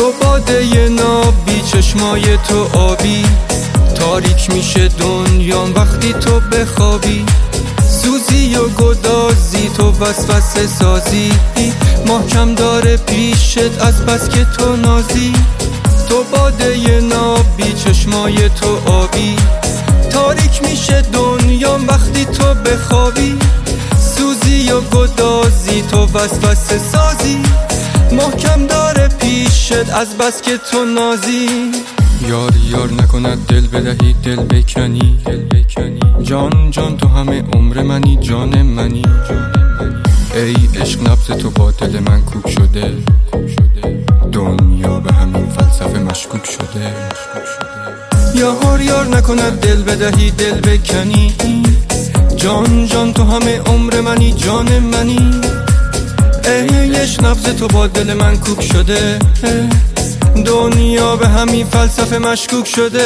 تو باده نابی، چشمای تو آبی، تاریک میشه دنیام وقتی تو بخوابی. سوزی و گدازی، تو وسوسه سازی، محکم داره پیشت از بس که تو نازی. تو باده نابی، چشمای تو آبی، تاریک میشه دنیام وقتی تو بخوابی. سوزی و گدازی، تو وسوسه سازی، محکم داره پیشت از بس که تو نازی. یار یار نکند دل بدهی دل بکنی، جان جان تو همه عمر منی، جان منی. ای عشق نبض تو با دل من کوک شده، دنیا به همین فلسفه مشکوک شده. یار یار نکند دل بدهی دل بکنی، جان جان تو همه عمر منی، جان منی. ای عشق نبض تو با دل من کوک شده، دنیا به همین فلسفه مشکوک شده.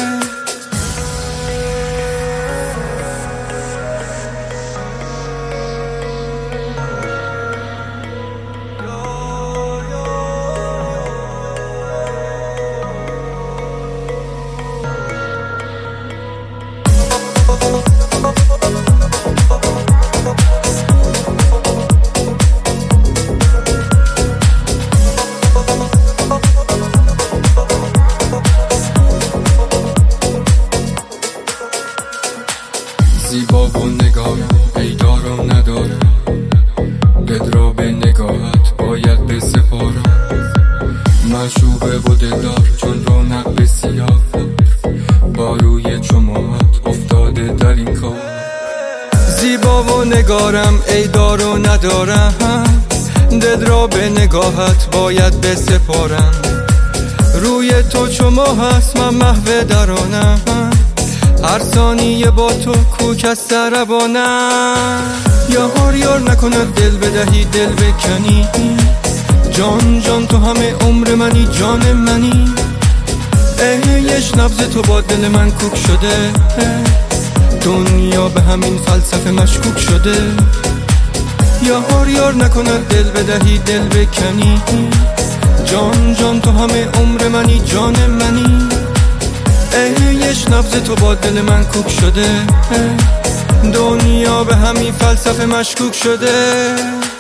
زیبا و نگارم ای دار و ندارم، دل را به نگاهت باید بسپارم. معشوقه و دلدار چون رونق بسیار، با روی چماحت افتاده در این کار. زیبا و نگارم ای دار و ندارم، دل را به نگاهت باید بسپارم. روی تو چو ماه هست من محو درانم، هر ثانیه با تو کوک از سربانم. یار یار نکند دل بدهی دل بکنی، جان جان تو همه عمر منی، جان منی. ای عشق نبض تو با دل من کوک شده، دنیا به همین فلسفه مشکوک شده. یار یار نکند دل بدهی دل بکنی، جان جان تو همه عمر منی، جان منی. ای عشق نبض تو با دل من کوک شده، دنیا به همین فلسفه مشکوک شده.